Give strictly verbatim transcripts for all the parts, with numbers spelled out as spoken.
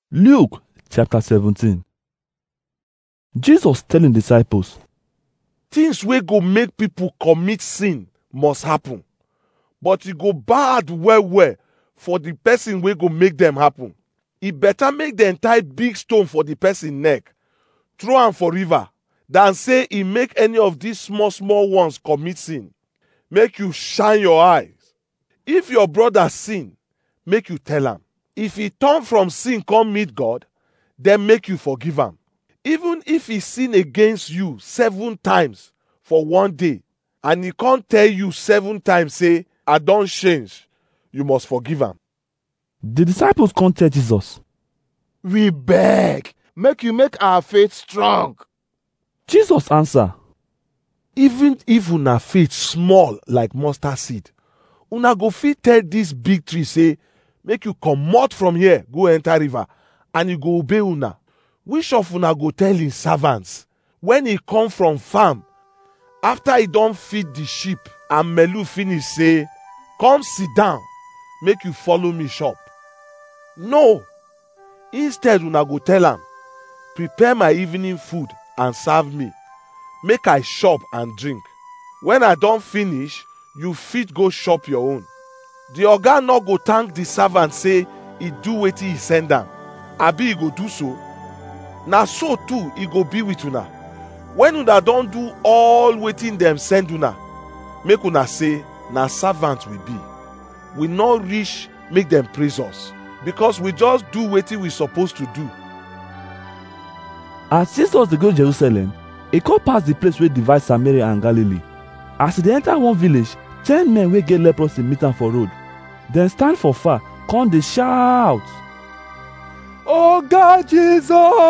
Luke chapter seventeen. Jesus telling disciples, Things wey go make people commit sin must happen, but e go bad well well for the person wey go make them happen. E better make them tie big stone for the person neck, throw am for river, than say e make any of these small small ones commit sin. Make you shine your eyes. If your brother sin, make you tell am. If he turn from sin come meet God, then make you forgive am. Even if he sin against you seven times for one day, and he can't tell you seven times say, I don't change, you must forgive am. the disciples come tell Jesus. We beg, make you make our faith strong. Jesus answer, Even if una faith small like mustard seed, una go fit tell this big tree say, make you comot from here, go enter river, and you go obey una. Which of una go tell him servants, when he come from farm, after he don feed the sheep and melu finish, say, come sit down, make you follow me shop? No. Instead una go tell am, prepare my evening food and serve me, make I chop and drink. When I don finish, you fit go chop your own. The oga no go thank the servant say he do wetin he send am, abi he go do so? Na so too e go be with una. When una don do all wetin dem send una, make una say, na servant we be. We no reach make dem praise us, because we just do wetin we suppose to do. as Jesus dey go Jerusalem, e come pass the place wey divide Samaria and Galilee. As e dey enter one village, ten men wey get leprosy meet am for road. Dem stand for far, come dey shout, Oh God, Jesus,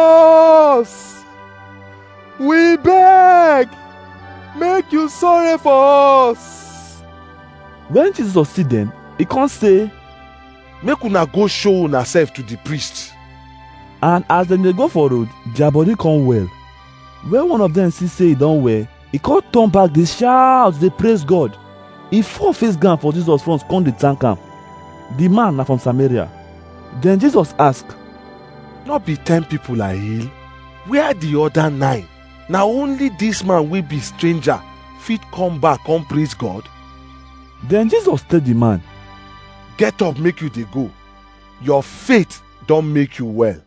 we beg, make you sorry for us. when Jesus see dem, e come say, Make una go show una self to the priest. and as dem dey go for road, their body come well. When one of dem see say e don well, e come turn back dey shout dey praise God. E fall face ground for Jesus front come dey thank am. The man na from Samaria. Then Jesus ask, No be ten people I heal? Where the other nine? Na only this man wey be stranger fit come back come praise God? then Jesus tell the man, Get up, make you dey go. Your faith don make you well.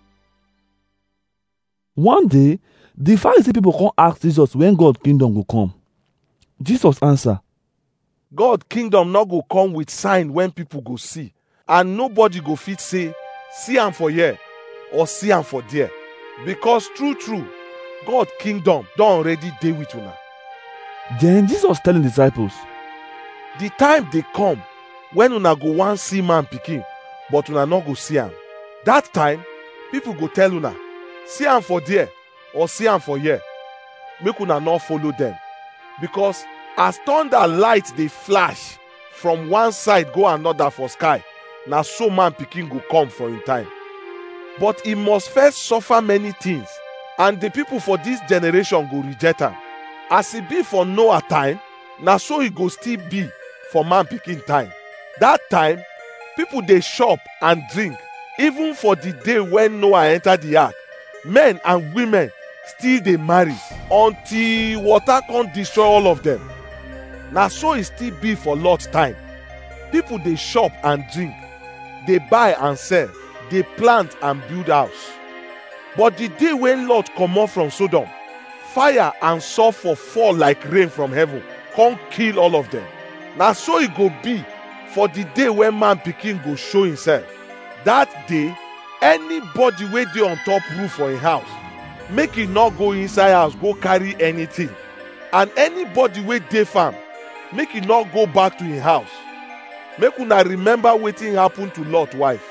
one day, the Pharisee people come ask Jesus when God kingdom go come. Jesus answer, God kingdom no go come with sign when people go see, and nobody go fit say, see am for here or see am for there, because true true, God kingdom don already dey with una. then Jesus telling disciples, The time dey come when una go wan see man pikin, but una no go see am. That time, people go tell una, see am for there or see am for here. Make una no follow them, because as thunder light dey flash from one side go another for sky, na so man pikin go come for him time. But he must first suffer many things, and the people for this generation go reject am. As e be for Noah time, na so e go still be for man pikin time. That time, people dey chop and drink, even for the day when Noah enter the ark. Men and women still dey marry until water come destroy all of them. Na so e still be for Lot time. People dey chop and drink, dey buy and sell, dey plant and build house. But the day when Lot comot from Sodom, fire and sulfur fall like rain from heaven, come kill all of them. Na so e go be for the day when man pikin go show himself. That day, anybody wey dey on top roof for him house, make e no go inside house go carry anything. And anybody wey dey farm, make e no go back to him house. Make una remember wetin happen to Lot wife.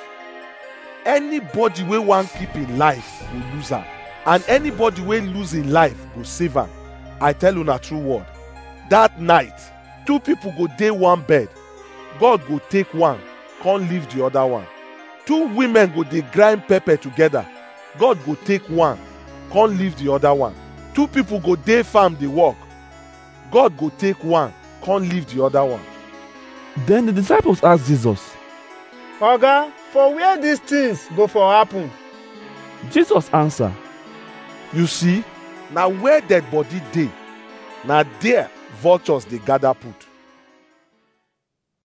Anybody wey wan keep him life go lose am, and anybody wey lose him life go save am. I tell una true word, that night, two people go dey one bed. God go take one, come leave the other one. Two women go dey grind pepper together. God go take one, come leave the other one. Two people go dey farm dey work. God go take one, come leave the other one. Then the disciples ask Jesus, Oga, for where these things go for happen? Jesus answer, You see, na where dead body dey, na there vultures dey gather put.